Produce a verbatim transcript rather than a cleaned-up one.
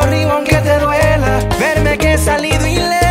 arriba aunque te duela verme que he salido ileso.